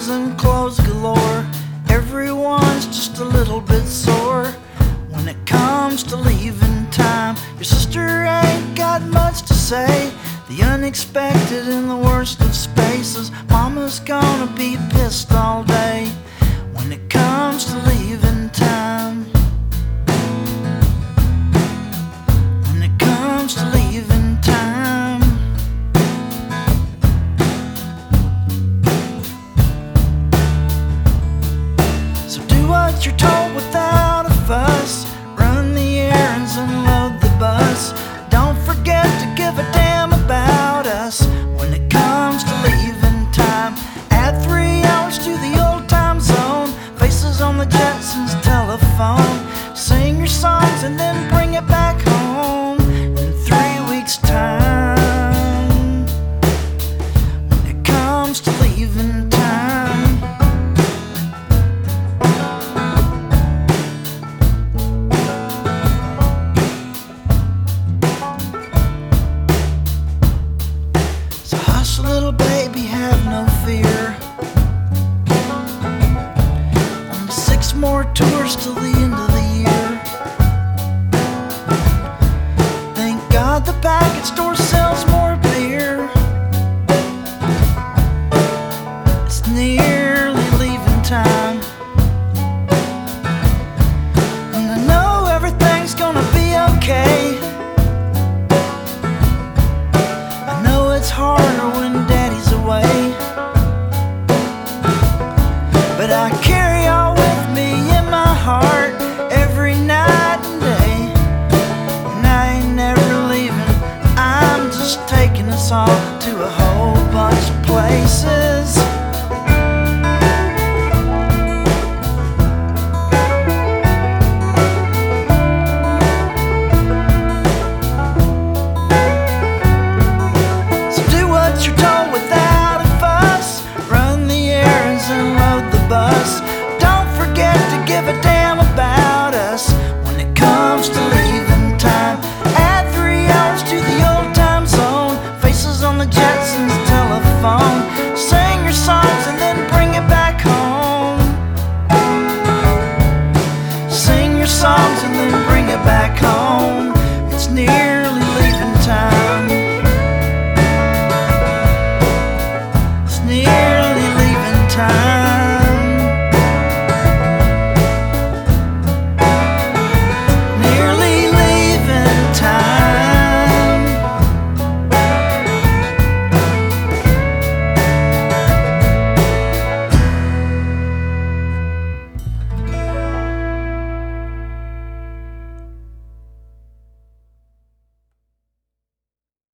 friends and clothes galore. Everyone's just a little bit sore when it comes to leaving time. Your sister ain't got much to say. The unexpected in the worst of spaces. Mama's gonna be pissed all day when it comes to leaving time. When it comes to leaving time. So do what you're told without a fuss. Run the errands and load the bus. Don't forget to give a damn about us when it comes to leaving time. Add 3 hours to the old time zone. Faces on the Jetsons telephone. Sing your songs and then bring it back home in 3 weeks' time. When it comes to leaving time. So hush, little baby, have no fear. Only 6 more tours till the end of the year. Thank God the package store sells more beer. It's nearly leaving time, and I know everything's gonna be okay. I know it's harder when Daddy's away, but I carry all with me in my heart every night and day. And I ain't never leaving, I'm just taking us all to a whole bunch of places.